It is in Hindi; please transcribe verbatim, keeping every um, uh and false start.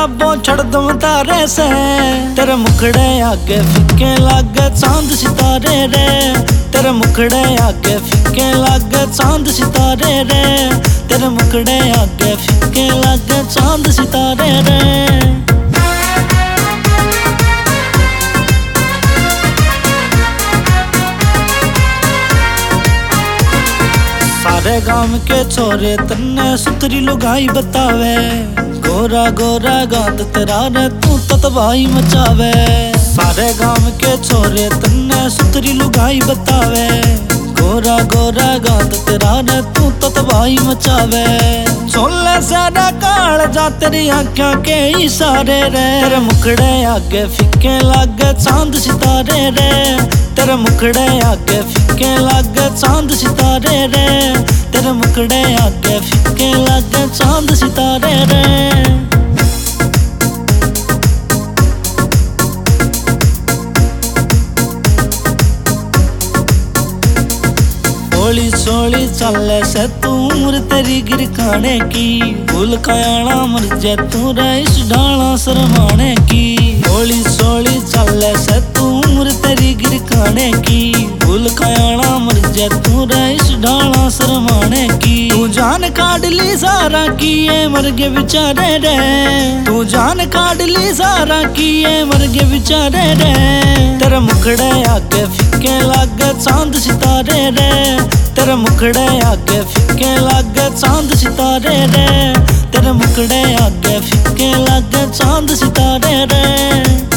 लबों छड़ दूं तारे से, तेरे मुखड़े आगे फीके लागे चांद सितारे रे, तेरे मुखड़े आगे फीके लागे चांद सितारे रे, तेरे मुखड़े आगे फीके लागे चांद सितारे रे। सारे गांव के छोरे तन्ने सुतरी लुगाई बतावे, गोरा गोरा गात तेरा रे तू ततबाई मचावे। सारे गांव के छोरे तन्ने सुतरी लुगाई बतावे, गोरा गोरा गात तेरा रे तू ततबाई मचावे। छोले सारा काल जा तेरी आँखों के इशारे रे, तेरे मुखड़े आगे फीके लागे चांद सितारे रे, तेरे मुखड़े आगे फीके लागे चांद सितारे रे, तेरे मुखड़े आगे फीके लागे चांद सितारे रे। सोली सोली चले से तू उम्र तेरी गिरकाने की, भूल कयाना मर जे तू रईस ढाला शरमाने की। सोली सोली चले से तू उम्र तेरी गिरकाने की, भूल कयाना मर जे तू रईस ढाला शरमाने की। तू जान काट ली सारा किए मर के बेचारे रे, तू जान काट ली सारा किए मर के बेचारे रे, तेरे मुखड़े आगे फीके लागे चांद सितारे रे, तेरे मुखड़े आगे फीके लागे चांद सितारे रे, तेरे मुखड़े आगे फीके लागे चांद सितारे रे।